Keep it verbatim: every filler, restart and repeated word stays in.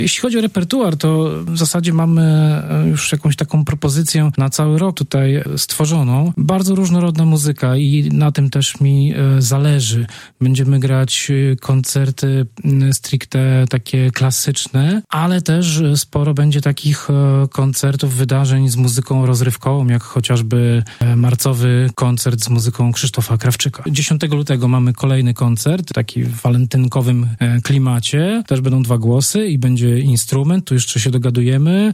Jeśli chodzi o repertuar, to w zasadzie mamy już jakąś taką propozycję na cały rok tutaj stworzoną. Bardzo różnorodna muzyka i na tym też mi zależy. Będziemy grać koncerty stricte takie klasyczne, ale też sporo będzie takich koncertów, wydarzeń z muzyką rozrywkową, jak chociażby marcowy koncert z muzyką Krzysztofa Krawczyka. dziesiątego lutego mamy kolejny koncert, taki w walentynkowym klimacie. Też będą dwa głosy i będzie instrument, tu jeszcze się dogadujemy.